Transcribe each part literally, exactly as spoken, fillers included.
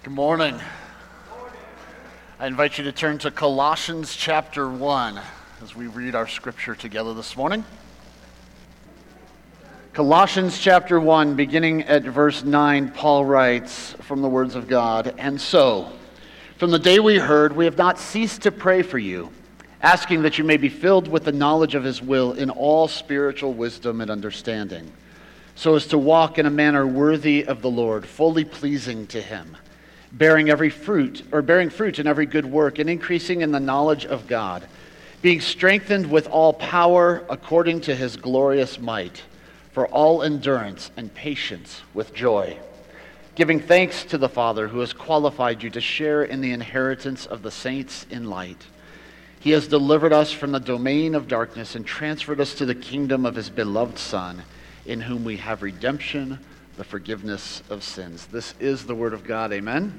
Good morning. I invite you to turn to Colossians chapter one as we read our scripture together this morning. Colossians chapter one, beginning at verse nine, Paul writes from the words of God, "And so, from the day we heard, we have not ceased to pray for you, asking that you may be filled with the knowledge of his will in all spiritual wisdom and understanding, so as to walk in a manner worthy of the Lord, fully pleasing to him, bearing every fruit, or bearing fruit in every good work, and increasing in the knowledge of God, being strengthened with all power according to his glorious might, for all endurance and patience with joy, giving thanks to the Father who has qualified you to share in the inheritance of the saints in light. He has delivered us from the domain of darkness and transferred us to the kingdom of his beloved Son, in whom we have redemption, the forgiveness of sins." This is the word of God. Amen.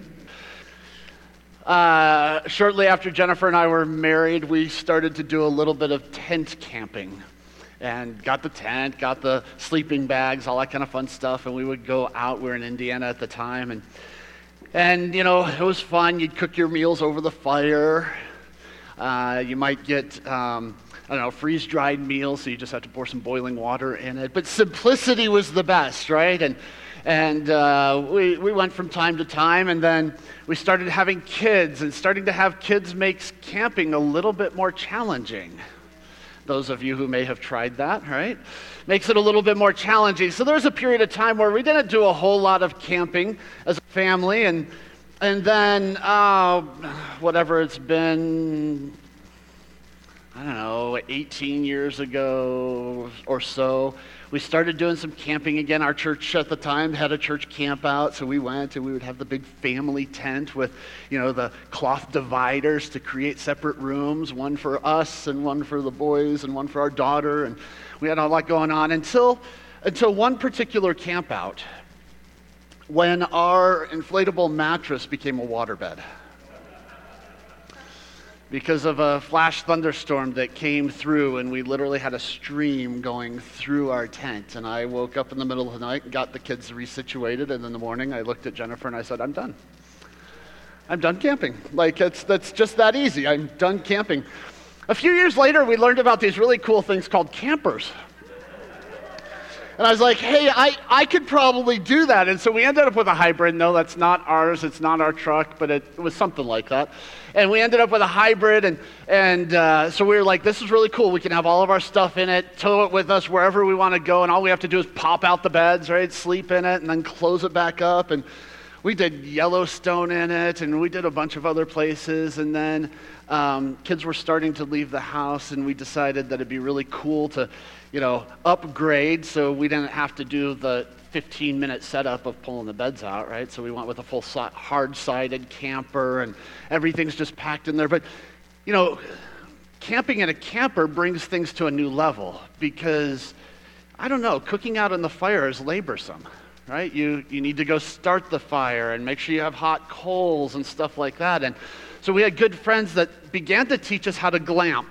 Uh, shortly after Jennifer and I were married, we started to do a little bit of tent camping. And got the tent, got the sleeping bags, all that kind of fun stuff. And we would go out. We were in Indiana at the time. And, and you know, it was fun. You'd cook your meals over the fire. Uh, you might get... Um, I don't know, freeze-dried meals, so you just have to pour some boiling water in it. But simplicity was the best, right? And and uh, we, we went from time to time, and then we started having kids, and starting to have kids makes camping a little bit more challenging. Those of you who may have tried that, right? Makes it a little bit more challenging. So there was a period of time where we didn't do a whole lot of camping as a family, and, and then, uh, whatever it's been... I don't know, eighteen years ago or so, we started doing some camping again. Our church at the time had a church camp out, so we went and we would have the big family tent with, you know, the cloth dividers to create separate rooms, one for us and one for the boys and one for our daughter, and we had a lot going on until until one particular camp out when our inflatable mattress became a waterbed. Because of a flash thunderstorm that came through, and we literally had a stream going through our tent. And I woke up in the middle of the night and got the kids resituated, and in the morning I looked at Jennifer and I said, I'm done. I'm done camping. Like, it's, that's just that easy. I'm done camping. A few years later, we learned about these really cool things called campers. And I was like, hey, I, I could probably do that. And so we ended up with a hybrid. No, that's not ours. It's not our truck, but it, it was something like that. And we ended up with a hybrid. And, and uh, so we were like, this is really cool. We can have all of our stuff in it, tow it with us wherever we want to go. And all we have to do is pop out the beds, right, sleep in it, and then close it back up. And we did Yellowstone in it, and we did a bunch of other places. And then um, kids were starting to leave the house, and we decided that it'd be really cool to, you know, upgrade, so we didn't have to do the fifteen minute setup of pulling the beds out, right? So we went with a full hard-sided camper, and everything's just packed in there. But, you know, camping in a camper brings things to a new level because, I don't know, cooking out in the fire is laborsome, right? You you need to go start the fire and make sure you have hot coals and stuff like that. And so we had good friends that began to teach us how to glamp.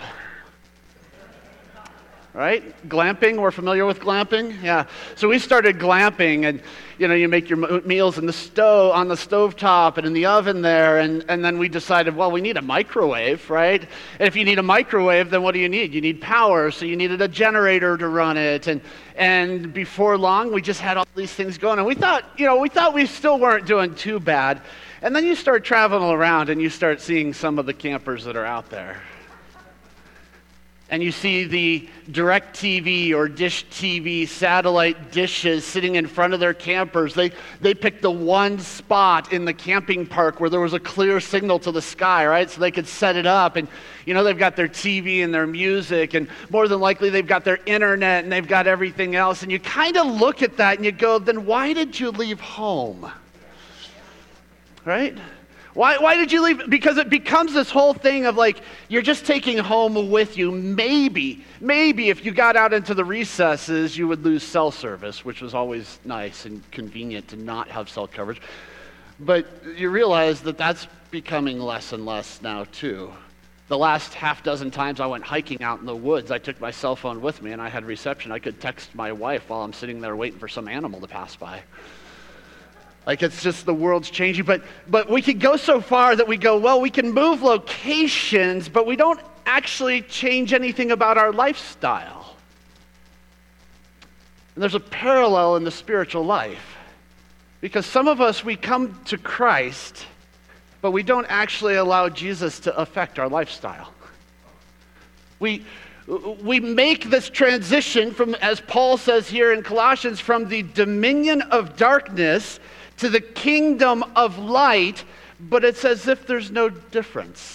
Right? Glamping, we're familiar with glamping? Yeah. So we started glamping, and, you know, you make your meals in the stove, on the stovetop and in the oven there, and, and then we decided, well, we need a microwave, right? And if you need a microwave, then what do you need? You need power, so you needed a generator to run it, and and before long, we just had all these things going, and we thought, you know, we thought we still weren't doing too bad, and then you start traveling around, and you start seeing some of the campers that are out there. And you see the DirecTV or Dish T V satellite dishes sitting in front of their campers. They they picked the one spot in the camping park where there was a clear signal to the sky, right? So they could set it up. And, you know, they've got their T V and their music. And more than likely, they've got their internet and they've got everything else. And you kind of look at that and you go, then why did you leave home? Right? Why why did you leave? Because it becomes this whole thing of like, you're just taking home with you. Maybe, maybe if you got out into the recesses, you would lose cell service, which was always nice and convenient to not have cell coverage. But you realize that that's becoming less and less now too. The last half dozen times I went hiking out in the woods, I took my cell phone with me and I had reception. I could text my wife while I'm sitting there waiting for some animal to pass by. Like it's just the world's changing. But, but we can go so far that we go, well, we can move locations, but we don't actually change anything about our lifestyle. And there's a parallel in the spiritual life. Because some of us, we come to Christ, but we don't actually allow Jesus to affect our lifestyle. We, we make this transition from, as Paul says here in Colossians, from the dominion of darkness to the kingdom of light, but it's as if there's no difference.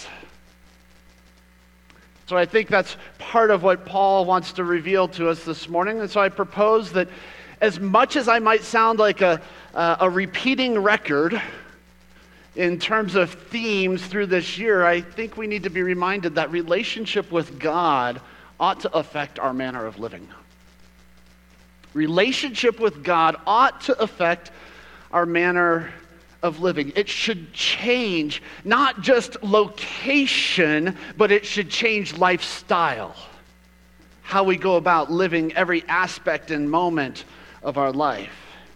So I think that's part of what Paul wants to reveal to us this morning. And so I propose that as much as I might sound like a, uh, a repeating record in terms of themes through this year, I think we need to be reminded that relationship with God ought to affect our manner of living. Relationship with God ought to affect our manner of living. It should change not just location, but it should change lifestyle. How we go about living every aspect and moment of our life.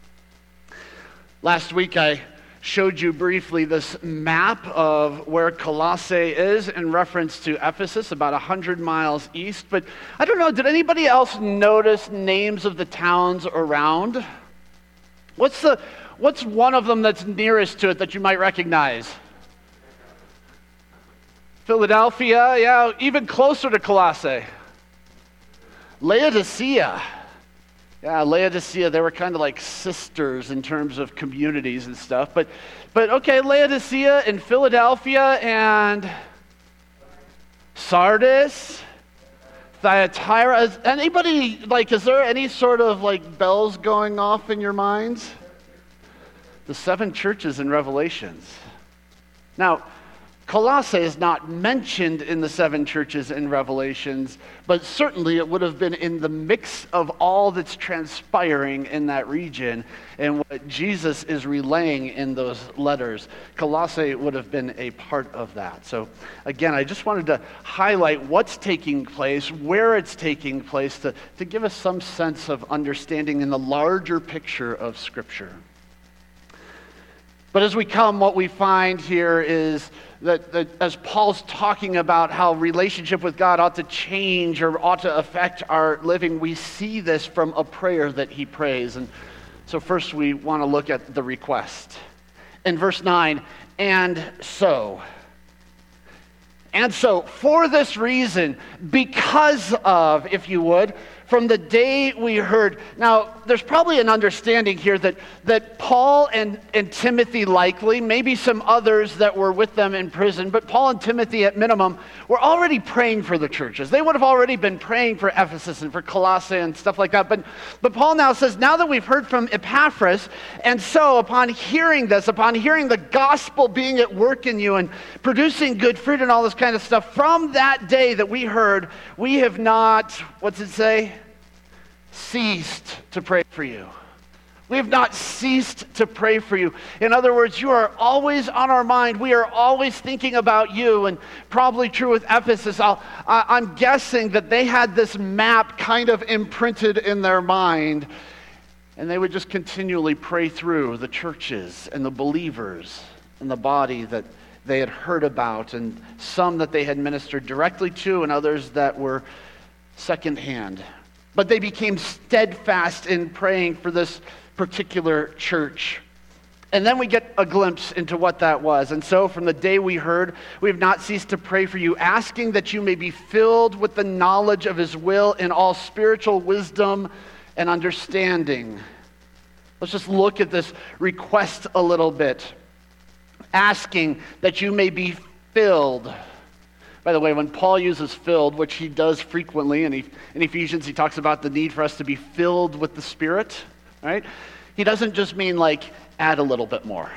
Last week I showed you briefly this map of where Colossae is in reference to Ephesus, about one hundred miles east. But I don't know, did anybody else notice names of the towns around? What's the What's one of them that's nearest to it that you might recognize? Philadelphia, yeah, even closer to Colossae. Laodicea. Yeah, Laodicea, they were kind of like sisters in terms of communities and stuff. But, but okay, Laodicea and Philadelphia and Sardis, Thyatira. Is anybody, like, is there any sort of like bells going off in your minds? The seven churches in Revelations. Now, Colossae is not mentioned in the seven churches in Revelations, but certainly it would have been in the mix of all that's transpiring in that region and what Jesus is relaying in those letters. Colossae would have been a part of that. So again, I just wanted to highlight what's taking place, where it's taking place, to, to give us some sense of understanding in the larger picture of Scripture. But as we come, what we find here is that, that as Paul's talking about how relationship with God ought to change or ought to affect our living, we see this from a prayer that he prays. And so first we want to look at the request. In verse nine, and so. And so, for this reason, because of, if you would, from the day we heard. Now, there's probably an understanding here that, that Paul and, and Timothy likely, maybe some others that were with them in prison, but Paul and Timothy at minimum were already praying for the churches. They would have already been praying for Ephesus and for Colossae and stuff like that. But, but Paul now says, now that we've heard from Epaphras, and so upon hearing this, upon hearing the gospel being at work in you and producing good fruit and all this kind of stuff, from that day that we heard, we have not, what's it say? Ceased to pray for you. We have not ceased to pray for you. In other words, you are always on our mind. We are always thinking about you, and probably true with Ephesus. I'll, I, I'm guessing that they had this map kind of imprinted in their mind, and they would just continually pray through the churches and the believers and the body that they had heard about, and some that they had ministered directly to, and others that were secondhand. But they became steadfast in praying for this particular church. And then we get a glimpse into what that was. And so from the day we heard, we have not ceased to pray for you, asking that you may be filled with the knowledge of his will in all spiritual wisdom and understanding. Let's just look at this request a little bit. Asking that you may be filled. By the way, when Paul uses filled, which he does frequently in, in Ephesians, he talks about the need for us to be filled with the Spirit, right? He doesn't just mean like add a little bit more.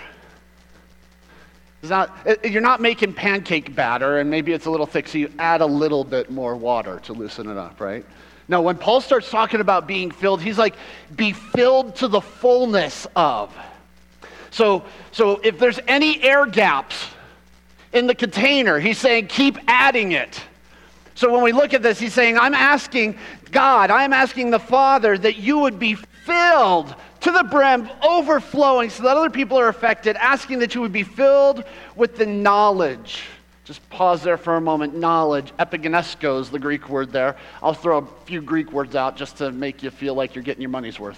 It's not, you're not making pancake batter and maybe it's a little thick, so you add a little bit more water to loosen it up, right? No, when Paul starts talking about being filled, he's like, be filled to the fullness of. So, so if there's any air gaps in the container, he's saying, keep adding it. So when we look at this, he's saying, I'm asking God, I'm asking the Father that you would be filled to the brim, overflowing so that other people are affected, asking that you would be filled with the knowledge. Just pause there for a moment. Knowledge, epigenesko is the Greek word there. I'll throw a few Greek words out just to make you feel like you're getting your money's worth.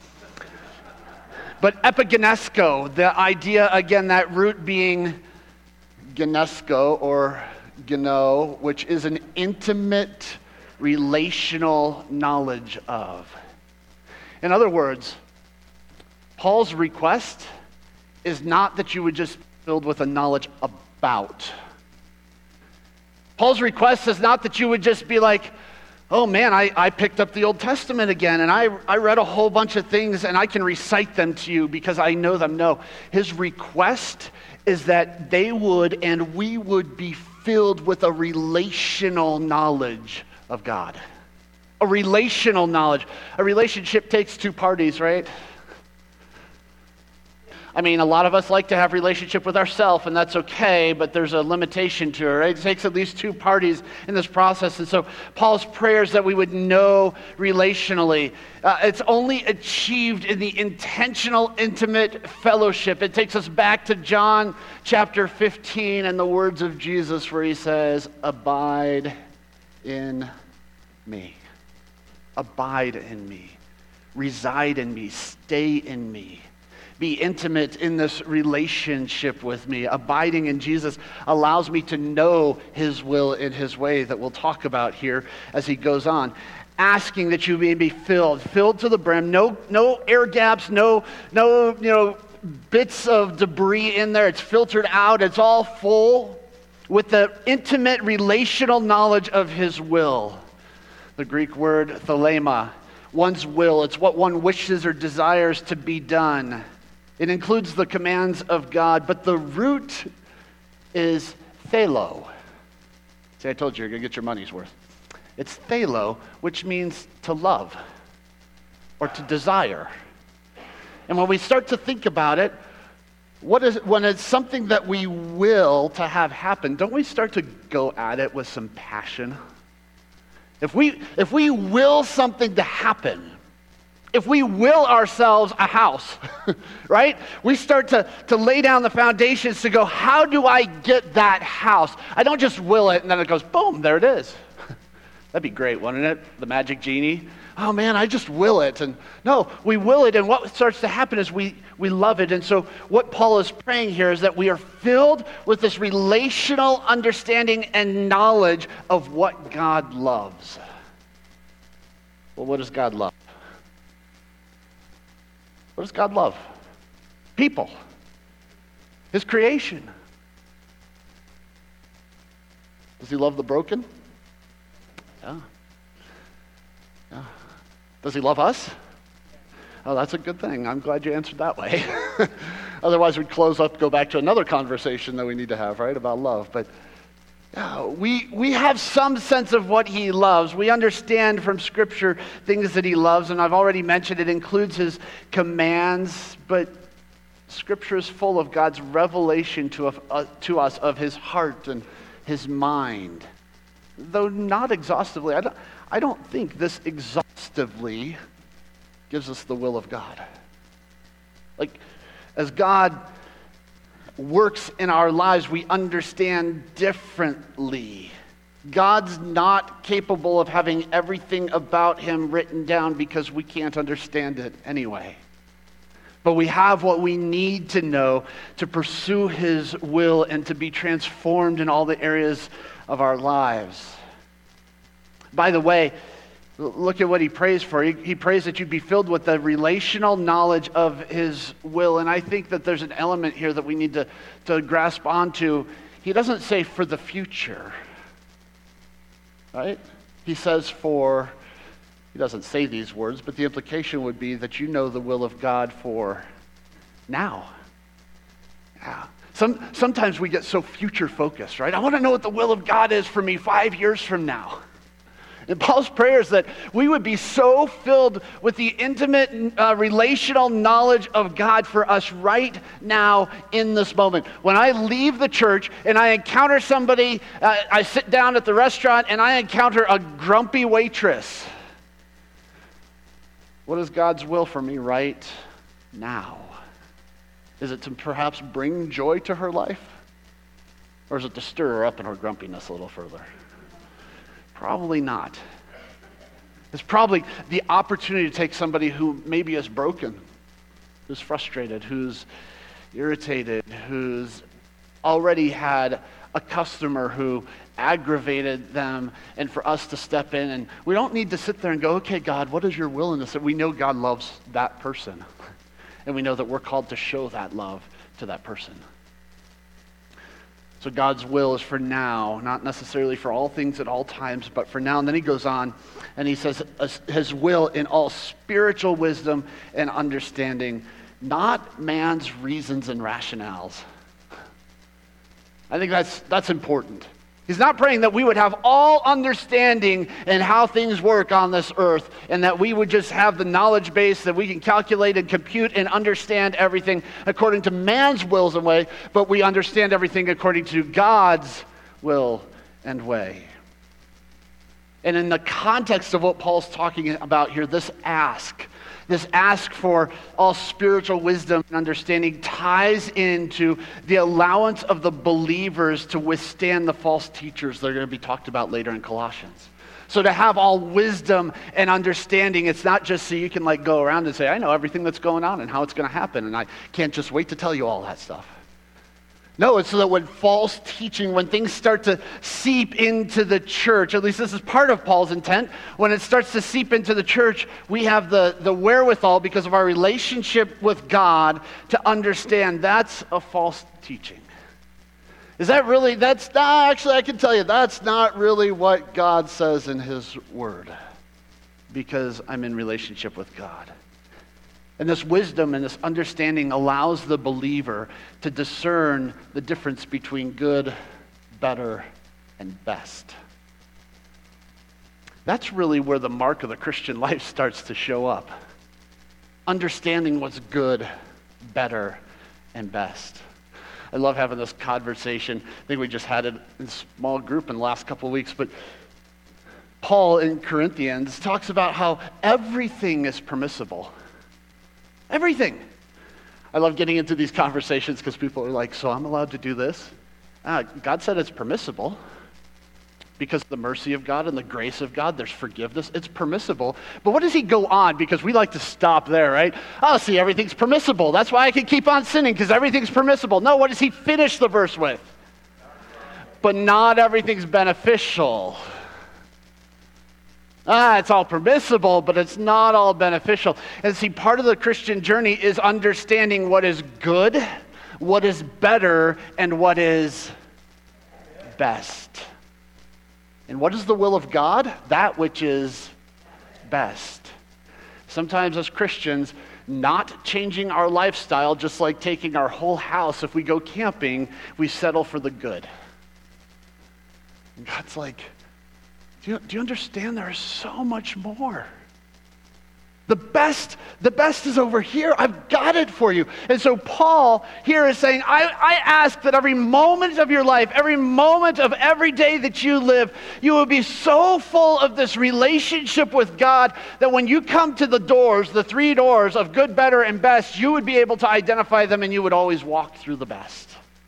But epigenesko, the idea, again, that root being genesko or geno, which is an intimate relational knowledge of. In other words, Paul's request is not that you would just be filled with a knowledge about. Paul's request is not that you would just be like, oh man, I, I picked up the Old Testament again and I, I read a whole bunch of things and I can recite them to you because I know them. No, his request is that they would and we would be filled with a relational knowledge of God. A relational knowledge. A relationship takes two parties, right? I mean, a lot of us like to have relationship with ourselves, and that's okay, but there's a limitation to it, right? It takes at least two parties in this process. And so Paul's prayers that we would know relationally, uh, it's only achieved in the intentional, intimate fellowship. It takes us back to John chapter fifteen and the words of Jesus where he says, abide in me. Abide in me. Reside in me. Stay in me. Be intimate in this relationship with me. Abiding in Jesus allows me to know his will and his way that we'll talk about here as he goes on. Asking that you may be filled, filled to the brim, no no air gaps, no no you know bits of debris in there. It's filtered out. It's all full with the intimate relational knowledge of his will. The Greek word thelema, one's will. It's what one wishes or desires to be done. It includes the commands of God, but the root is thelo. See, I told you you're going to get your money's worth. It's thelo, which means to love or to desire. And when we start to think about it, what is when it's something that we will to have happen, don't we start to go at it with some passion? If we if we will something to happen, if we will ourselves a house, right? We start to, to lay down the foundations to go, how do I get that house? I don't just will it and then it goes, boom, there it is. That'd be great, wouldn't it? The magic genie. Oh man, I just will it. And no, we will it, and what starts to happen is we, we love it. And so what Paul is praying here is that we are filled with this relational understanding and knowledge of what God loves. Well, what does God love? What does God love? People. His creation. Does he love the broken? Yeah. Yeah. Does he love us? Oh, that's a good thing. I'm glad you answered that way. Otherwise, we'd close up, go back to another conversation that we need to have, right, about love. But yeah, we we have some sense of what he loves. We understand from Scripture things that he loves, and I've already mentioned it includes his commands, but Scripture is full of God's revelation to, uh, to us of his heart and his mind. Though not exhaustively, I don't, I don't think this exhaustively gives us the will of God. Like, as God works in our lives, we understand differently. God's not capable of having everything about him written down because we can't understand it anyway. But we have what we need to know to pursue his will and to be transformed in all the areas of our lives. By the way, look at what he prays for. He, he prays that you be filled with the relational knowledge of his will. And I think that there's an element here that we need to, to grasp onto. He doesn't say for the future, right? He says for, he doesn't say these words, but the implication would be that you know the will of God for now. Yeah. Some, sometimes we get so future focused, right? I want to know what the will of God is for me five years from now. And Paul's prayer is that we would be so filled with the intimate uh, relational knowledge of God for us right now in this moment. When I leave the church and I encounter somebody, uh, I sit down at the restaurant and I encounter a grumpy waitress. What is God's will for me right now? Is it to perhaps bring joy to her life? Or is it to stir her up in her grumpiness a little further? Probably not. It's probably the opportunity to take somebody who maybe is broken, who's frustrated, who's irritated, who's already had a customer who aggravated them, and for us to step in. And we don't need to sit there and go, okay, God, what is your will in this? We know God loves that person. And we know that we're called to show that love to that person. So God's will is for now, not necessarily for all things at all times, but for now. And then he goes on and he says his will in all spiritual wisdom and understanding, not man's reasons and rationales. I think that's that's important. He's not praying that we would have all understanding in how things work on this earth, and that we would just have the knowledge base that we can calculate and compute and understand everything according to man's wills and way, but we understand everything according to God's will and way. And in the context of what Paul's talking about here, this ask, This ask for all spiritual wisdom and understanding ties into the allowance of the believers to withstand the false teachers that are going to be talked about later in Colossians. So to have all wisdom and understanding, it's not just so you can like go around and say, I know everything that's going on and how it's going to happen, and I can't just wait to tell you all that stuff. No, it's so that when false teaching, when things start to seep into the church, at least this is part of Paul's intent, when it starts to seep into the church, we have the, the wherewithal, because of our relationship with God, to understand that's a false teaching. Is that really, that's not, actually I can tell you, that's not really what God says in his word, because I'm in relationship with God. And this wisdom and this understanding allows the believer to discern the difference between good, better, and best. That's really where the mark of the Christian life starts to show up. Understanding what's good, better, and best. I love having this conversation. I think we just had it in a small group in the last couple of weeks, but Paul in Corinthians talks about how everything is permissible. Everything. I love getting into these conversations because people are like, so I'm allowed to do this? Ah, God said it's permissible. Because of the mercy of God and the grace of God, there's forgiveness. It's permissible. But what does he go on? Because we like to stop there, right? Oh, see, everything's permissible. That's why I can keep on sinning, because everything's permissible. No, what does he finish the verse with? But not everything's beneficial. Ah, it's all permissible, but it's not all beneficial. And see, part of the Christian journey is understanding what is good, what is better, and what is best. And what is the will of God? That which is best. Sometimes as Christians, not changing our lifestyle, just like taking our whole house, if we go camping, we settle for the good. And God's like, Do you, do you understand there is so much more? The best, the best is over here. I've got it for you. And so Paul here is saying, I, I ask that every moment of your life, every moment of every day that you live, you will be so full of this relationship with God that when you come to the doors, the three doors of good, better, and best, you would be able to identify them and you would always walk through the best.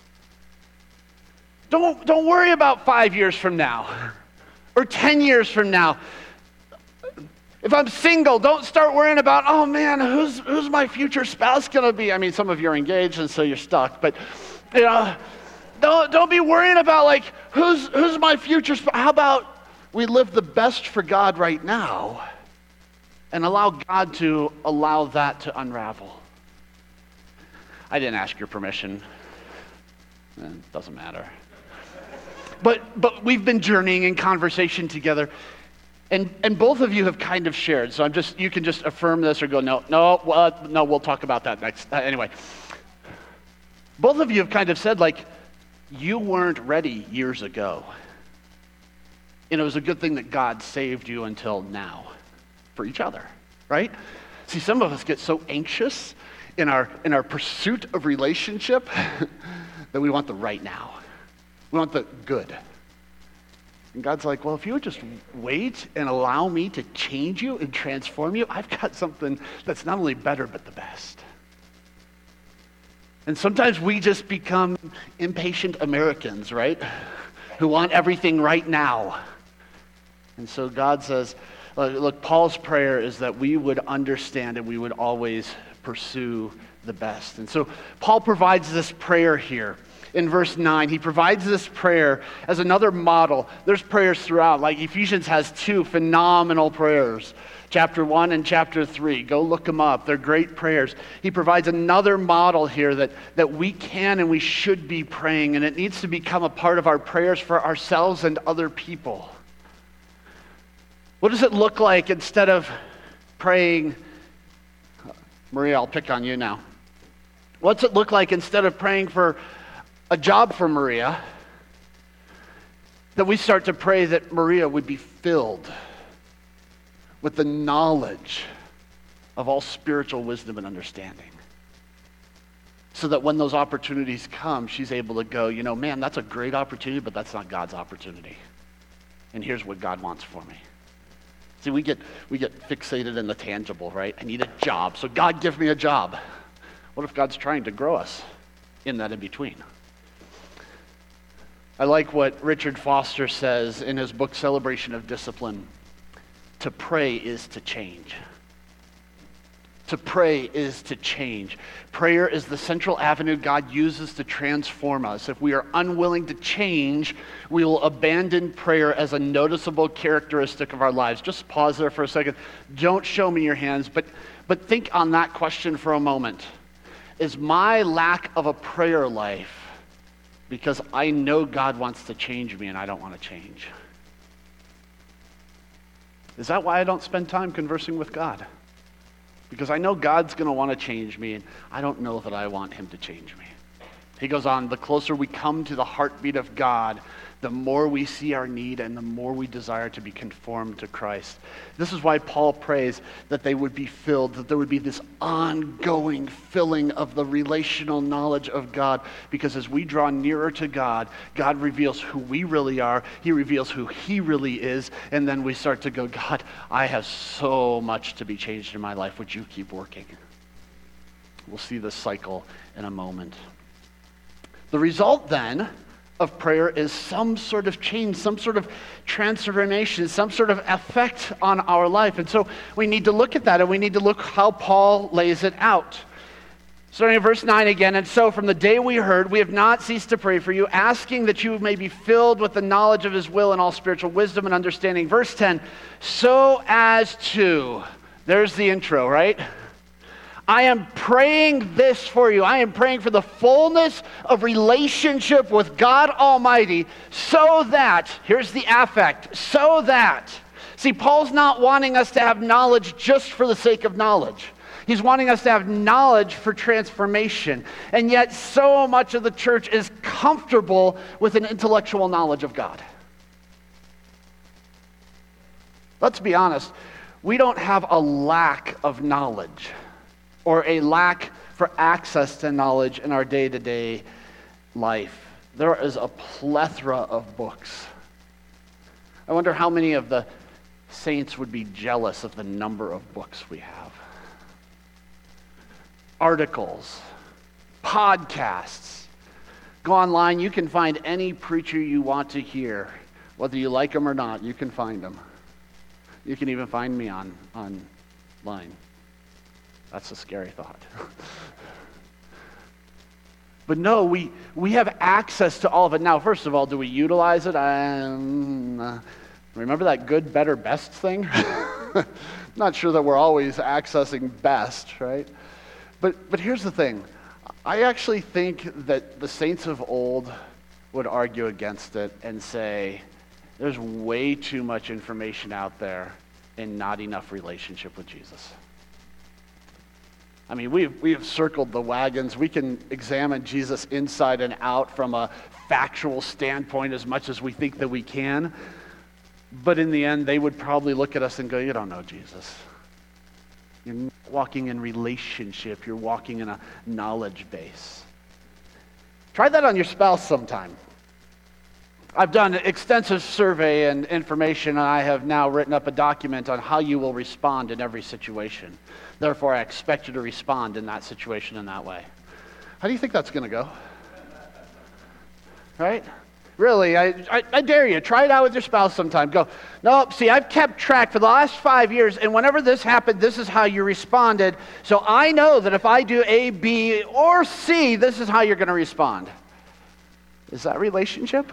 Don't, don't worry about five years from now. Or ten years from now. If I'm single, don't start worrying about, oh man, who's who's my future spouse going to be? I mean, some of you are engaged and so you're stuck, but you know, don't don't be worrying about like, who's who's my future spouse? How about we live the best for God right now and allow God to allow that to unravel? I didn't ask your permission. It doesn't matter. But but we've been journeying in conversation together, and and both of you have kind of shared. So I'm just you can just affirm this or go no no uh, no we'll talk about that next. Uh, anyway, both of you have kind of said like you weren't ready years ago, and it was a good thing that God saved you until now, for each other, right? See, some of us get so anxious in our in our pursuit of relationship that we want the right now. We want the good. And God's like, well, if you would just wait and allow me to change you and transform you, I've got something that's not only better, but the best. And sometimes we just become impatient Americans, right? Who want everything right now. And so God says, look, Paul's prayer is that we would understand and we would always pursue the best. And so Paul provides this prayer here. In verse nine, he provides this prayer as another model. There's prayers throughout, like Ephesians has two phenomenal prayers. Chapter one and chapter three. Go look them up. They're great prayers. He provides another model here that, that we can and we should be praying, and it needs to become a part of our prayers for ourselves and other people. What does it look like instead of praying? Maria, I'll pick on you now. What's it look like instead of praying for a job for Maria, that we start to pray that Maria would be filled with the knowledge of all spiritual wisdom and understanding, so that when those opportunities come, she's able to go, you know, man, that's a great opportunity, but that's not God's opportunity. And here's what God wants for me. See, we get we get fixated in the tangible, right? I need a job, so God give me a job. What if God's trying to grow us in that in between? I like what Richard Foster says in his book, Celebration of Discipline. To pray is to change. To pray is to change. Prayer is the central avenue God uses to transform us. If we are unwilling to change, we will abandon prayer as a noticeable characteristic of our lives. Just pause there for a second. Don't show me your hands, but, but think on that question for a moment. Is my lack of a prayer life because I know God wants to change me and I don't want to change? Is that why I don't spend time conversing with God? Because I know God's going to want to change me, and I don't know that I want him to change me. He goes on, the closer we come to the heartbeat of God, the more we see our need and the more we desire to be conformed to Christ. This is why Paul prays that they would be filled, that there would be this ongoing filling of the relational knowledge of God, because as we draw nearer to God, God reveals who we really are, he reveals who he really is, and then we start to go, God, I have so much to be changed in my life. Would you keep working? We'll see this cycle in a moment. The result then of prayer is some sort of change, some sort of transformation, some sort of effect on our life. And so we need to look at that, and we need to look how Paul lays it out. Starting in verse nine again, and so from the day we heard, we have not ceased to pray for you, asking that you may be filled with the knowledge of his will and all spiritual wisdom and understanding. Verse ten, so as to, there's the intro, right? I am praying this for you. I am praying for the fullness of relationship with God Almighty, so that, here's the affect, so that. See, Paul's not wanting us to have knowledge just for the sake of knowledge. He's wanting us to have knowledge for transformation. And yet so much of the church is comfortable with an intellectual knowledge of God. Let's be honest, we don't have a lack of knowledge or a lack for access to knowledge in our day-to-day life. There is a plethora of books. I wonder how many of the saints would be jealous of the number of books we have. Articles, podcasts. Go online, you can find any preacher you want to hear. Whether you like them or not, you can find them. You can even find me on online. That's a scary thought. But no, we, we have access to all of it. Now, first of all, do we utilize it? Um, uh, remember that good, better, best thing? Not sure that we're always accessing best, right? But but here's the thing. I actually think that the saints of old would argue against it and say, there's way too much information out there and not enough relationship with Jesus. I mean, we've, we've circled the wagons. We can examine Jesus inside and out from a factual standpoint as much as we think that we can. But in the end, they would probably look at us and go, you don't know Jesus. You're not walking in relationship. You're walking in a knowledge base. Try that on your spouse sometime. I've done extensive survey and information, and I have now written up a document on how you will respond in every situation. Therefore, I expect you to respond in that situation in that way. How do you think that's going to go? Right? Really, I, I, I dare you. Try it out with your spouse sometime. Go, no, see, I've kept track for the last five years, and whenever this happened, this is how you responded. So I know that if I do A, B, or C, this is how you're going to respond. Is that relationship?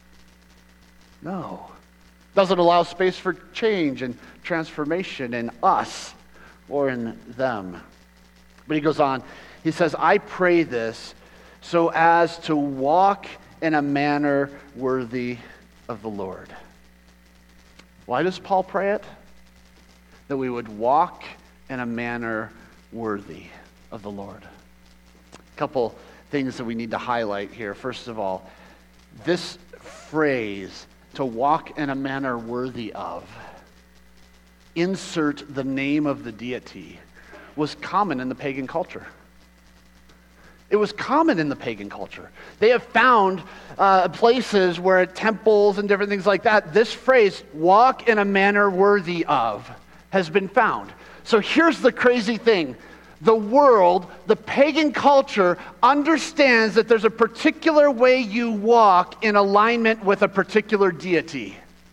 No. Doesn't allow space for change and transformation in us or in them. But he goes on. He says, I pray this so as to walk in a manner worthy of the Lord. Why does Paul pray it? That we would walk in a manner worthy of the Lord. A couple things that we need to highlight here. First of all, this phrase, to walk in a manner worthy of, insert the name of the deity, was common in the pagan culture. It was common in the pagan culture. They have found uh, places where temples and different things like that, this phrase, walk in a manner worthy of, has been found. So here's the crazy thing. The world, the pagan culture, understands that there's a particular way you walk in alignment with a particular deity.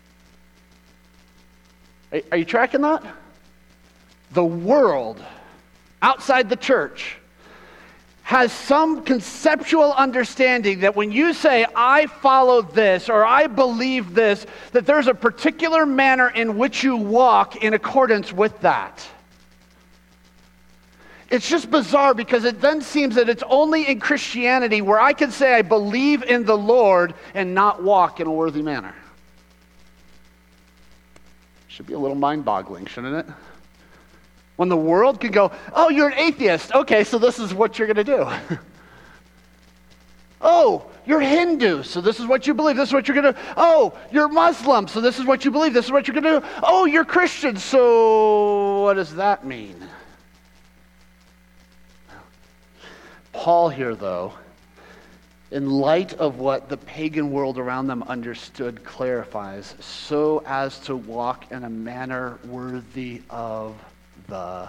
Are, are you tracking that? The world, outside the church, has some conceptual understanding that when you say, I follow this, or I believe this, that there's a particular manner in which you walk in accordance with that. It's just bizarre because it then seems that it's only in Christianity where I can say I believe in the Lord and not walk in a worthy manner. Should be a little mind-boggling, shouldn't it? When the world could go, oh, you're an atheist. Okay, so this is what you're going to do. Oh, you're Hindu, so this is what you believe. This is what you're going to do. Oh, you're Muslim, so this is what you believe. This is what you're going to do. Oh, you're Christian, so what does that mean? Paul here, though, in light of what the pagan world around them understood, clarifies, so as to walk in a manner worthy of the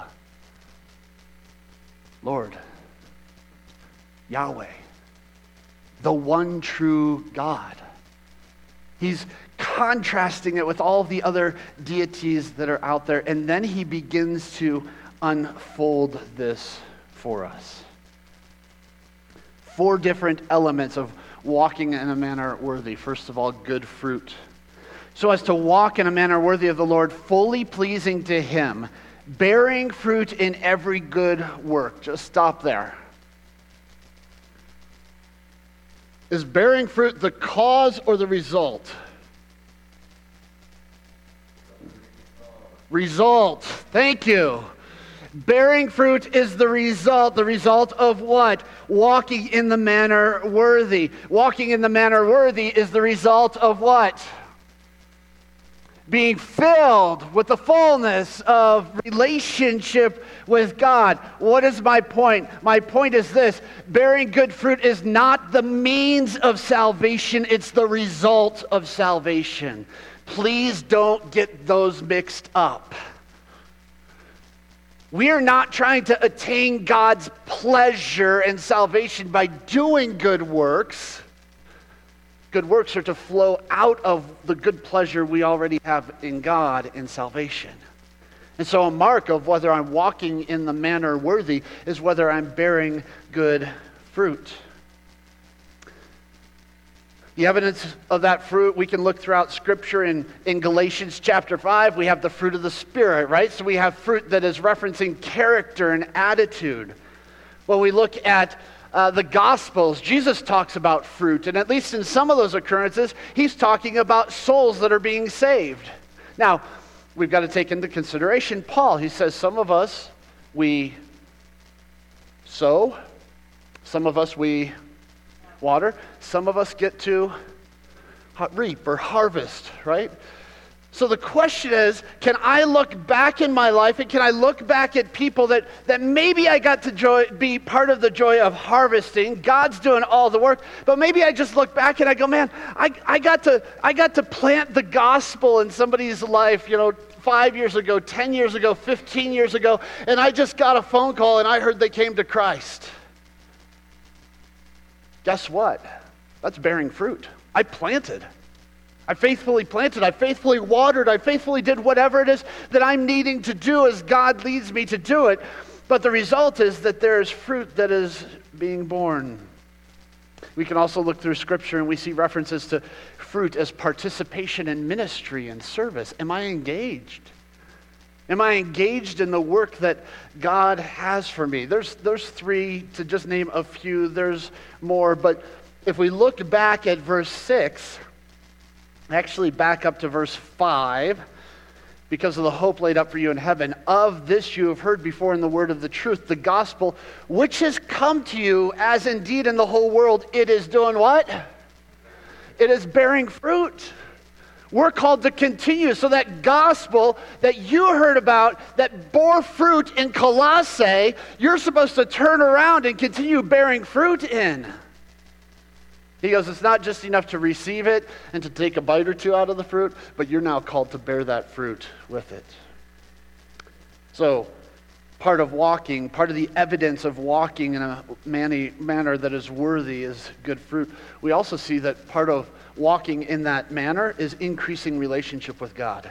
Lord, Yahweh, the one true God. He's contrasting it with all the other deities that are out there, and then he begins to unfold this for us. Four different elements of walking in a manner worthy. First of all, good fruit. So as to walk in a manner worthy of the Lord, fully pleasing to him, bearing fruit in every good work. Just stop there. Is bearing fruit the cause or the result? Result. Thank you. Bearing fruit is the result. The result of what? Walking in the manner worthy. Walking in the manner worthy is the result of what? Being filled with the fullness of relationship with God. What is my point? My point is this: bearing good fruit is not the means of salvation, it's the result of salvation. Please don't get those mixed up. We are not trying to attain God's pleasure and salvation by doing good works. Good works are to flow out of the good pleasure we already have in God in salvation. And so a mark of whether I'm walking in the manner worthy is whether I'm bearing good fruit. The evidence of that fruit, we can look throughout Scripture. In, in Galatians chapter five, we have the fruit of the Spirit, right? So we have fruit that is referencing character and attitude. When we look at uh, the Gospels, Jesus talks about fruit, and at least in some of those occurrences, he's talking about souls that are being saved. Now, we've got to take into consideration Paul. He says some of us, we sow, some of us, we water. Some of us get to reap or harvest, right? So the question is, can I look back in my life and can I look back at people that, that maybe I got to joy, be part of the joy of harvesting? God's doing all the work, but maybe I just look back and I go, man, I, I got to I got to plant the gospel in somebody's life, you know, five years ago, ten years ago, fifteen years ago, and I just got a phone call and I heard they came to Christ. guess what? That's bearing fruit. I planted. I faithfully planted. I faithfully watered. I faithfully did whatever it is that I'm needing to do as God leads me to do it. But the result is that there is fruit that is being born. We can also look through Scripture and we see references to fruit as participation in ministry and service. Am I engaged? Am I engaged in the work that God has for me? There's, there's three, to just name a few. There's more. But if we look back at verse six, actually back up to verse five, because of the hope laid up for you in heaven, of this you have heard before in the word of the truth, the gospel, which has come to you, as indeed in the whole world it is doing what? It is bearing fruit. We're called to continue. So that gospel that you heard about that bore fruit in Colossae, you're supposed to turn around and continue bearing fruit in. He goes, it's not just enough to receive it and to take a bite or two out of the fruit, but you're now called to bear that fruit with it. So, part of walking, part of the evidence of walking in a manner that is worthy is good fruit. We also see that part of walking in that manner is increasing relationship with God.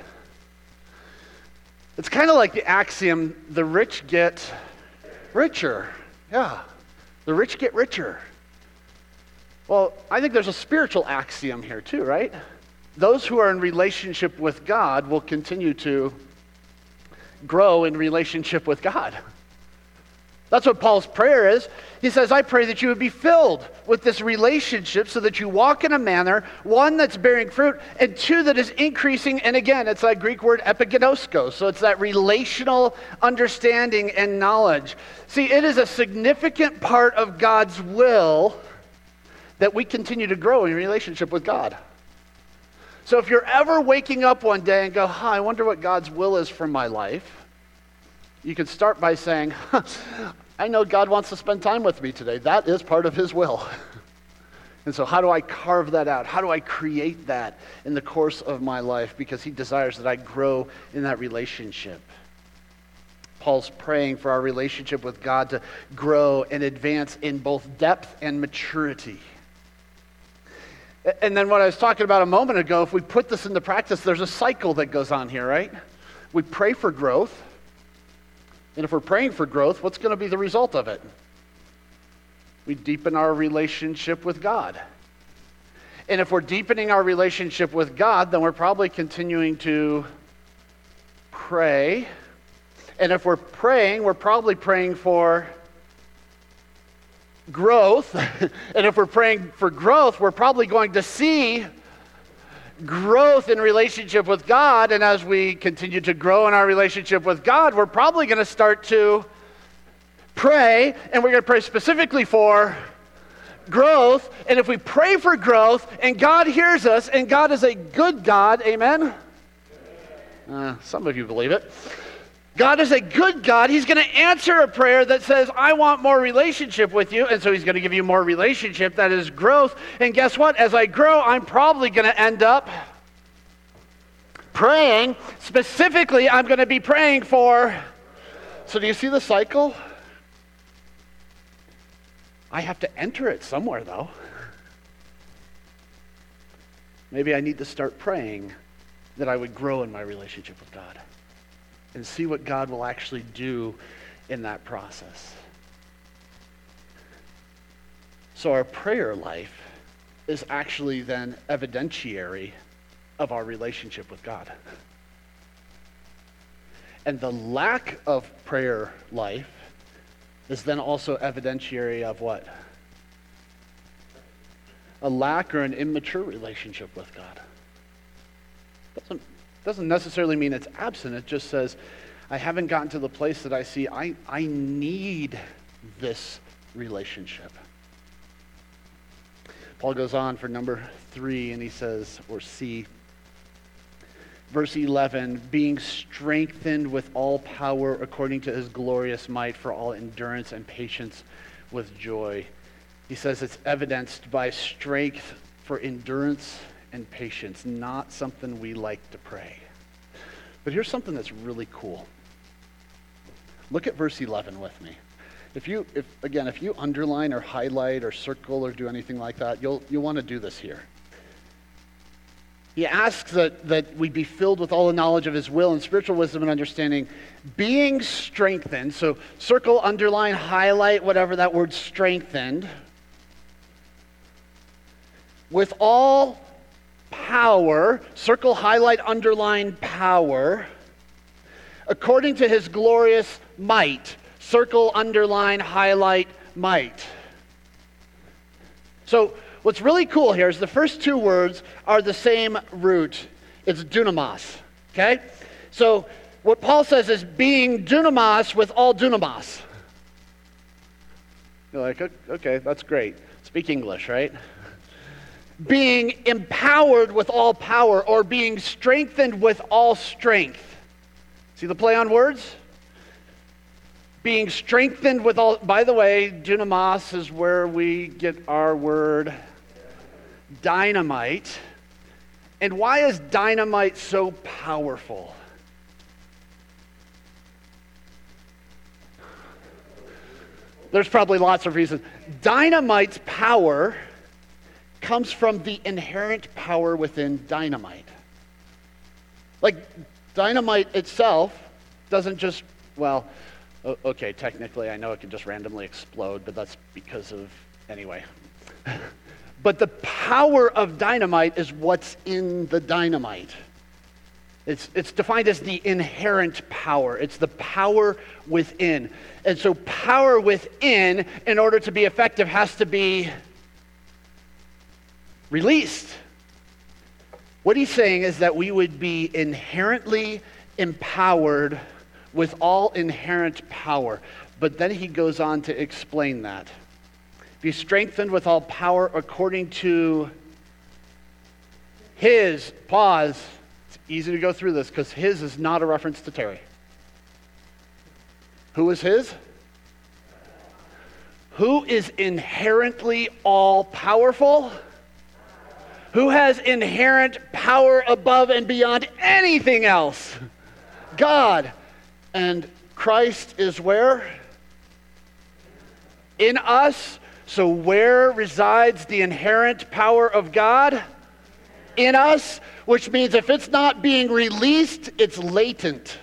It's kind of like the axiom, the rich get richer. Yeah, the rich get richer. Well, I think there's a spiritual axiom here too, right? Those who are in relationship with God will continue to grow in relationship with God. That's what Paul's prayer is. He says, I pray that you would be filled with this relationship so that you walk in a manner, one, that's bearing fruit, and two, that is increasing. And again, it's that Greek word epigenosko. So it's that relational understanding and knowledge. See, it is a significant part of God's will that we continue to grow in relationship with God. So if you're ever waking up one day and go, huh, I wonder what God's will is for my life, you can start by saying, huh, I know God wants to spend time with me today. That is part of his will. And so how do I carve that out? How do I create that in the course of my life? Because he desires that I grow in that relationship. Paul's praying for our relationship with God to grow and advance in both depth and maturity. And then what I was talking about a moment ago, if we put this into practice, there's a cycle that goes on here, right? We pray for growth. And if we're praying for growth, what's going to be the result of it? We deepen our relationship with God. And if we're deepening our relationship with God, then we're probably continuing to pray. And if we're praying, we're probably praying for growth. And if we're praying for growth, we're probably going to see growth in relationship with God. And as we continue to grow in our relationship with God, we're probably going to start to pray, and we're going to pray specifically for growth. And if we pray for growth and God hears us, and God is a good God, amen? Uh, some of you believe it. God is a good God. He's going to answer a prayer that says, I want more relationship with you. And so he's going to give you more relationship. That is growth. And guess what? As I grow, I'm probably going to end up praying. Specifically, I'm going to be praying for... So do you see the cycle? I have to enter it somewhere, though. Maybe I need to start praying that I would grow in my relationship with God and see what God will actually do in that process. So our prayer life is actually then evidentiary of our relationship with God. And the lack of prayer life is then also evidentiary of what? A lack or an immature relationship with God. Doesn't Doesn't necessarily mean it's absent. It just says, I haven't gotten to the place that I see I, I need this relationship. Paul goes on for number three, and he says, or C, verse eleven, being strengthened with all power according to his glorious might for all endurance and patience with joy. He says it's evidenced by strength for endurance and patience, not something we like to pray. But here's something that's really cool. Look at verse eleven with me. If you, if again, if you underline or highlight or circle or do anything like that, you'll you'll want to do this here. He asks that, that we be filled with all the knowledge of his will and spiritual wisdom and understanding, being strengthened. So circle, underline, highlight, whatever that word strengthened. With all power, circle, highlight, underline, power, according to his glorious might. Circle, underline, highlight, might. So what's really cool here is the first two words are the same root. It's dunamis, okay? So what Paul says is being dunamis with all dunamis. You're like, okay, that's great. Speak English, right? Being empowered with all power, or being strengthened with all strength. See the play on words? Being strengthened with all, by the way, dunamis is where we get our word dynamite. And why is dynamite so powerful? There's probably lots of reasons. Dynamite's power comes from the inherent power within dynamite. Like, dynamite itself doesn't just, well, okay, technically I know it can just randomly explode, but that's because of, anyway. But the power of dynamite is what's in the dynamite. It's, it's defined as the inherent power. It's the power within. And so power within, in order to be effective, has to be released. What he's saying is that we would be inherently empowered with all inherent power. But then he goes on to explain that. Be strengthened with all power according to his, pause, it's easy to go through this because his is not a reference to Terry. Who is his? Who is inherently all powerful? Who has inherent power above and beyond anything else? God. And Christ is where? In us. So where resides the inherent power of God? In us, which means if it's not being released, it's latent.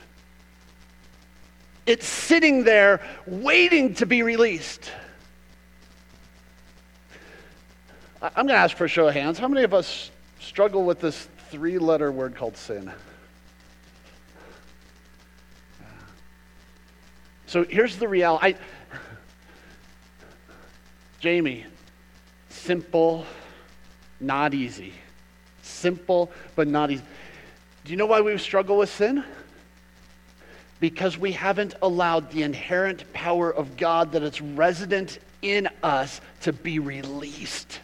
It's sitting there waiting to be released. I'm going to ask for a show of hands. How many of us struggle with this three-letter word called sin? So here's the reality. I, Jamie, simple, not easy. Simple, but not easy. Do you know why we struggle with sin? Because we haven't allowed the inherent power of God that is resident in us to be released.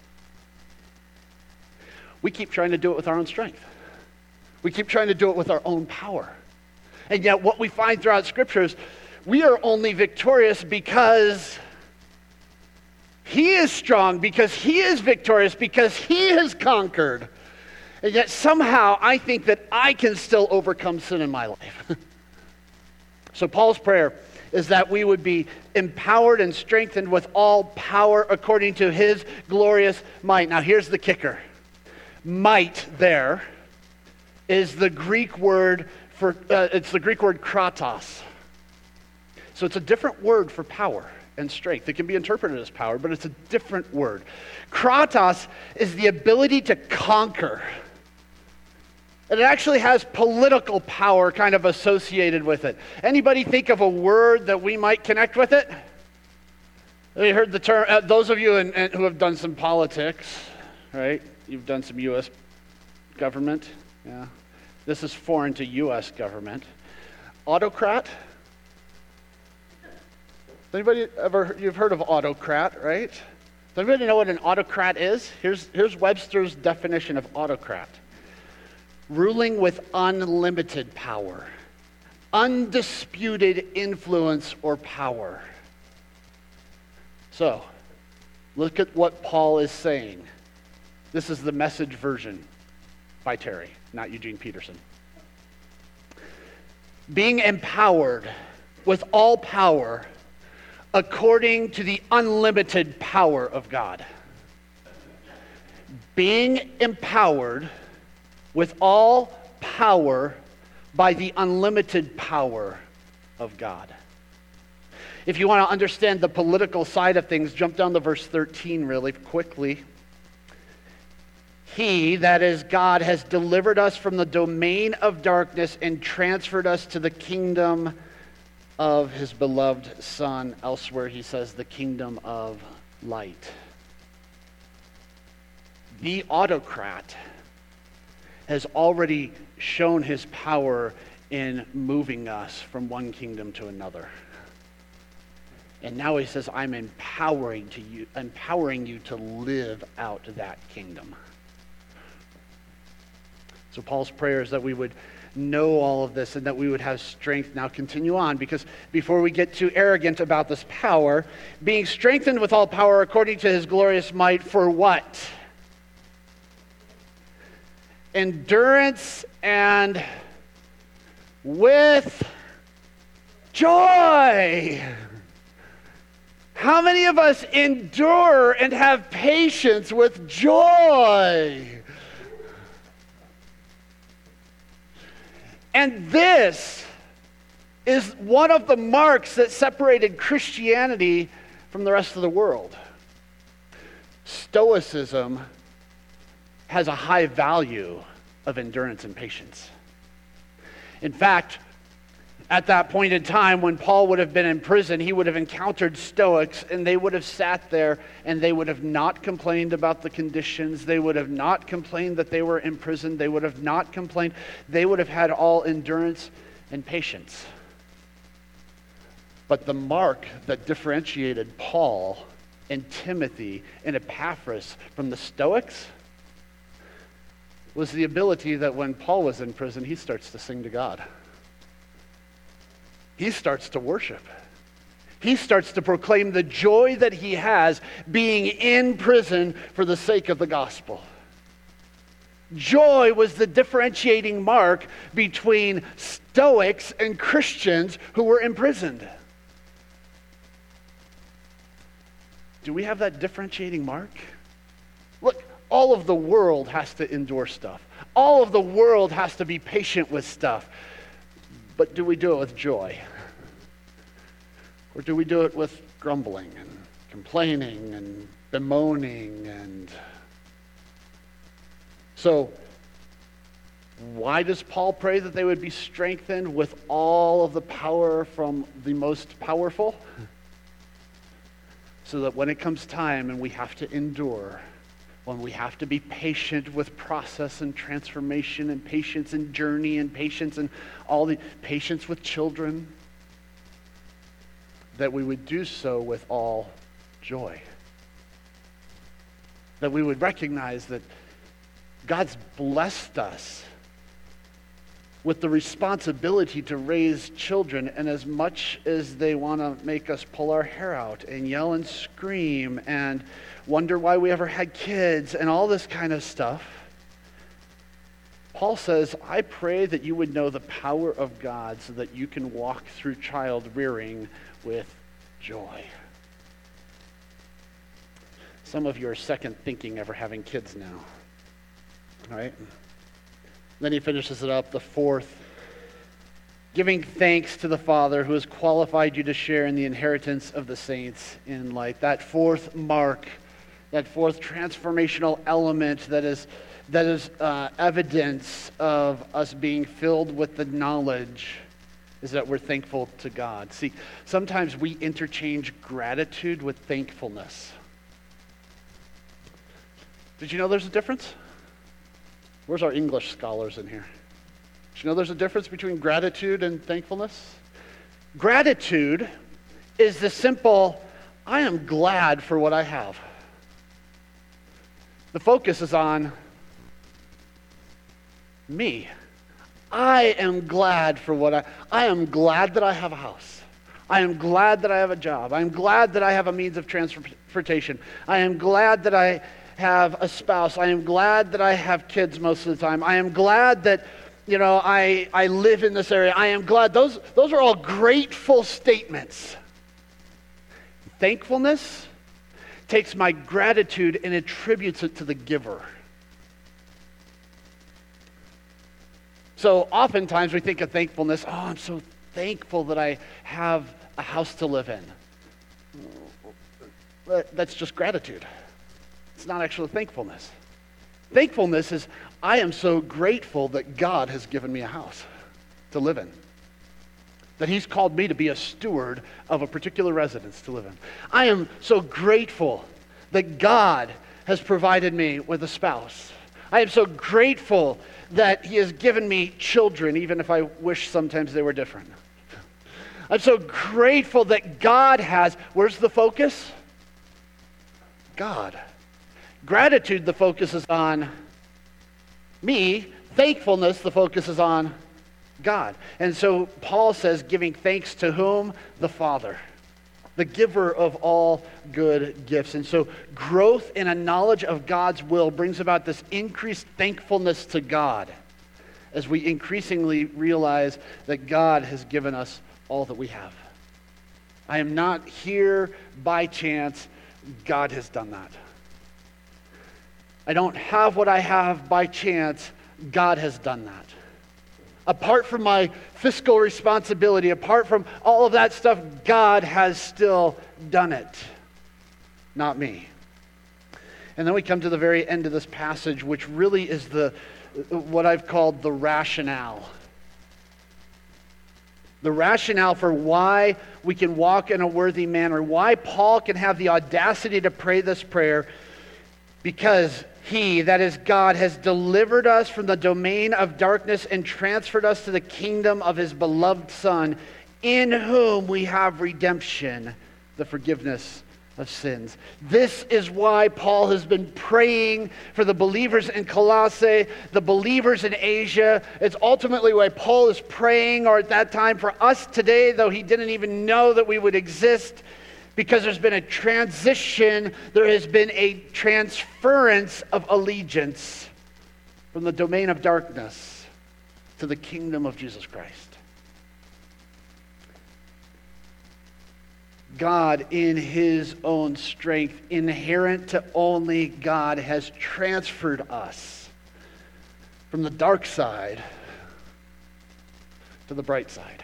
We keep trying to do it with our own strength. We keep trying to do it with our own power. And yet what we find throughout Scripture is we are only victorious because He is strong, because He is victorious, because He has conquered. And yet somehow I think that I can still overcome sin in my life. So Paul's prayer is that we would be empowered and strengthened with all power according to His glorious might. Now here's the kicker. Might there is the Greek word for, uh, it's the Greek word kratos. So it's a different word for power and strength. It can be interpreted as power, but it's a different word. Kratos is the ability to conquer. And it actually has political power kind of associated with it. Anybody think of a word that we might connect with it? You heard the term, uh, those of you in, in, who have done some politics, right? You've done some U S government. Yeah. This is foreign to U S government. Autocrat. Anybody ever, you've heard of autocrat, right? Does anybody know what an autocrat is? Here's, here's Webster's definition of autocrat. Ruling with unlimited power, undisputed influence or power. So, look at what Paul is saying. This is the Message version by Terry, not Eugene Peterson. Being empowered with all power according to the unlimited power of God. Being empowered with all power by the unlimited power of God. If you want to understand the political side of things, jump down to verse thirteen really quickly. He, that is God, has delivered us from the domain of darkness and transferred us to the kingdom of his beloved Son. Elsewhere he says the kingdom of light. The autocrat has already shown his power in moving us from one kingdom to another. And now he says, I'm empowering to you, empowering you to live out that kingdom. So Paul's prayer is that we would know all of this and that we would have strength. Now continue on, because before we get too arrogant about this power, being strengthened with all power according to his glorious might for what? Endurance and with joy. How many of us endure and have patience with joy? And this is one of the marks that separated Christianity from the rest of the world. Stoicism has a high value of endurance and patience. In fact, at that point in time when Paul would have been in prison, he would have encountered Stoics, and they would have sat there and they would have not complained about the conditions. They would have not complained that they were imprisoned. They would have not complained. They would have had all endurance and patience. But the mark that differentiated Paul and Timothy and Epaphras from the Stoics was the ability that when Paul was in prison, he starts to sing to God. He starts to worship. He starts to proclaim the joy that he has being in prison for the sake of the gospel. Joy was the differentiating mark between Stoics and Christians who were imprisoned. Do we have that differentiating mark? Look, all of the world has to endure stuff. All of the world has to be patient with stuff. But do we do it with joy? Or do we do it with grumbling and complaining and bemoaning? And so, why does Paul pray that they would be strengthened with all of the power from the most powerful? So that when it comes time and we have to endure, when we have to be patient with process and transformation and patience and journey and patience and all the patience with children, that we would do so with all joy. That we would recognize that God's blessed us with the responsibility to raise children, and as much as they want to make us pull our hair out and yell and scream and wonder why we ever had kids and all this kind of stuff, Paul says, I pray that you would know the power of God so that you can walk through child rearing with joy. Some of you are second thinking ever having kids now. All right? Then he finishes it up, the fourth, giving thanks to the Father who has qualified you to share in the inheritance of the saints in light. That fourth mark, that fourth transformational element that is that is uh, evidence of us being filled with the knowledge is that we're thankful to God. See, sometimes we interchange gratitude with thankfulness. Did you know there's a difference? Where's our English scholars in here? Did you know there's a difference between gratitude and thankfulness? Gratitude is the simple, I am glad for what I have. The focus is on me. I am glad for what I, I am glad that I have a house. I am glad that I have a job. I am glad that I have a means of transportation. I am glad that I have a spouse. I am glad that I have kids most of the time. I am glad that, you know, I, I live in this area. I am glad. Those, those are all grateful statements. Thankfulness takes my gratitude and attributes it to the giver. So oftentimes we think of thankfulness, oh, I'm so thankful that I have a house to live in. That's just gratitude. It's not actually thankfulness. Thankfulness is, I am so grateful that God has given me a house to live in. That he's called me to be a steward of a particular residence to live in. I am so grateful that God has provided me with a spouse. I am so grateful that he has given me children, even if I wish sometimes they were different. I'm so grateful that God has, where's the focus? God. Gratitude, the focus is on me. Thankfulness, the focus is on God. And so Paul says, giving thanks to whom? The Father, the giver of all good gifts. And so growth in a knowledge of God's will brings about this increased thankfulness to God as we increasingly realize that God has given us all that we have. I am not here by chance. God has done that. I don't have what I have by chance. God has done that. Apart from my fiscal responsibility, apart from all of that stuff, God has still done it, not me. And then we come to the very end of this passage, which really is the what I've called the rationale. The rationale for why we can walk in a worthy manner, why Paul can have the audacity to pray this prayer, because he, that is God, has delivered us from the domain of darkness and transferred us to the kingdom of his beloved Son, in whom we have redemption, the forgiveness of sins. This is why Paul has been praying for the believers in Colossae, the believers in Asia. It's ultimately why Paul is praying, or at that time for us today, though he didn't even know that we would exist, because there's been a transition, there has been a transference of allegiance from the domain of darkness to the kingdom of Jesus Christ. God, in his own strength, inherent to only God, has transferred us from the dark side to the bright side.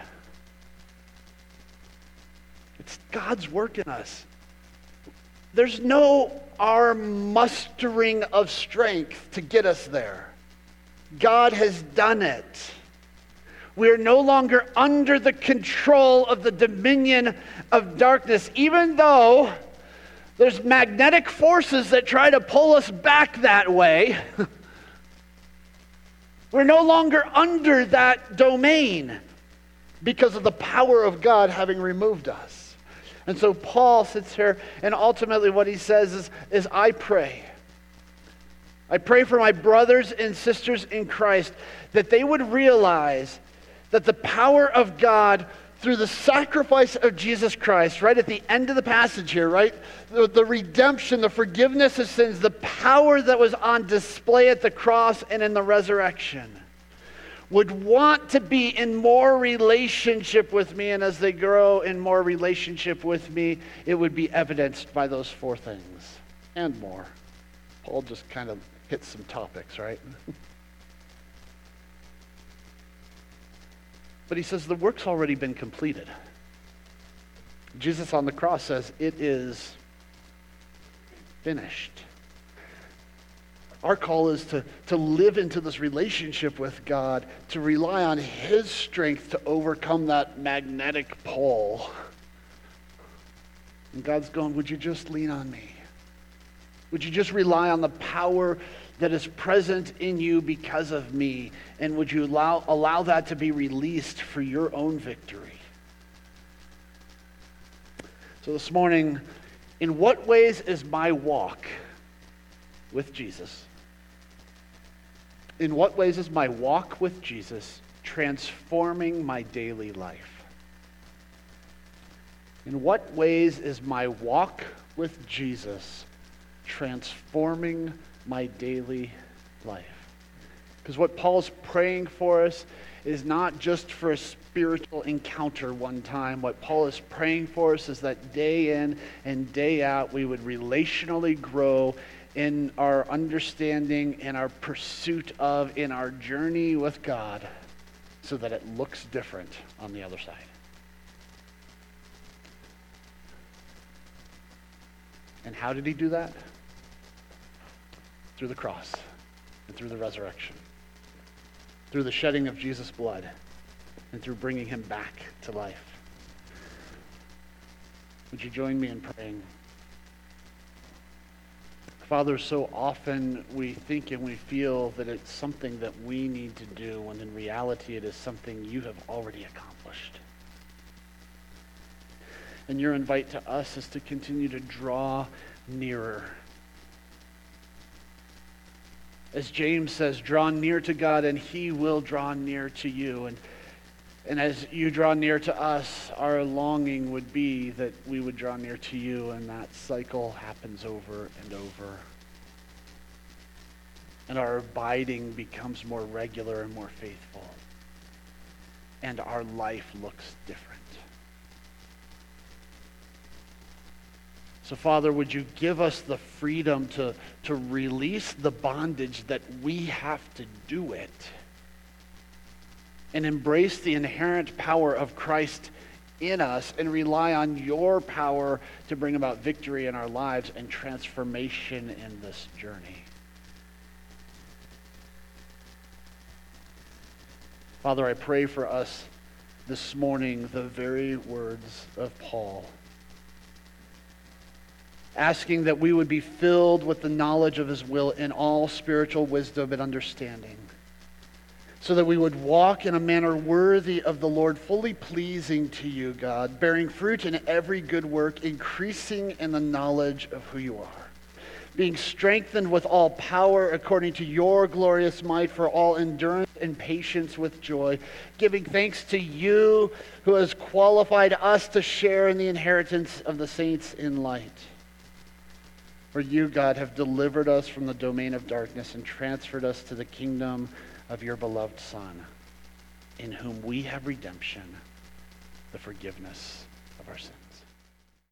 It's God's work in us. There's no our mustering of strength to get us there. God has done it. We are no longer under the control of the dominion of darkness, even though there's magnetic forces that try to pull us back that way. We're no longer under that domain because of the power of God having removed us. And so Paul sits here, and ultimately what he says is, is I pray. I pray for my brothers and sisters in Christ that they would realize that the power of God through the sacrifice of Jesus Christ, right at the end of the passage here, right? The, the redemption, the forgiveness of sins, the power that was on display at the cross and in the resurrection, would want to be in more relationship with me, and as they grow in more relationship with me, it would be evidenced by those four things and more. Paul just kind of hits some topics, right? But he says the work's already been completed. Jesus on the cross says, it is finished. Our call is to, to live into this relationship with God, to rely on his strength to overcome that magnetic pull. And God's going, would you just lean on me? Would you just rely on the power that is present in you because of me? And would you allow, allow that to be released for your own victory? So this morning, in what ways is my walk with Jesus? In what ways is my walk with Jesus transforming my daily life? In what ways is my walk with Jesus transforming my daily life? Because what Paul's praying for us is not just for a spiritual encounter one time. What Paul is praying for us is that day in and day out we would relationally grow in our understanding, in our pursuit of, in our journey with God, so that it looks different on the other side. And how did he do that? Through the cross and through the resurrection. Through the shedding of Jesus' blood and through bringing him back to life. Would you join me in praying? Father, so often we think and we feel that it's something that we need to do, when in reality it is something you have already accomplished. And your invite to us is to continue to draw nearer. As James says, draw near to God and he will draw near to you. And, and as you draw near to us, our longing would be that we would draw near to you, and that cycle happens over and over. And our abiding becomes more regular and more faithful. And our life looks different. So, Father, would you give us the freedom to, to release the bondage that we have to do it, and embrace the inherent power of Christ in us and rely on your power to bring about victory in our lives and transformation in this journey. Father, I pray for us this morning the very words of Paul, asking that we would be filled with the knowledge of his will in all spiritual wisdom and understanding, so that we would walk in a manner worthy of the Lord, fully pleasing to you, God, bearing fruit in every good work, increasing in the knowledge of who you are, being strengthened with all power according to your glorious might, for all endurance and patience with joy, giving thanks to you who has qualified us to share in the inheritance of the saints in light. For you, God, have delivered us from the domain of darkness and transferred us to the kingdom of your beloved Son, in whom we have redemption, the forgiveness of our sins.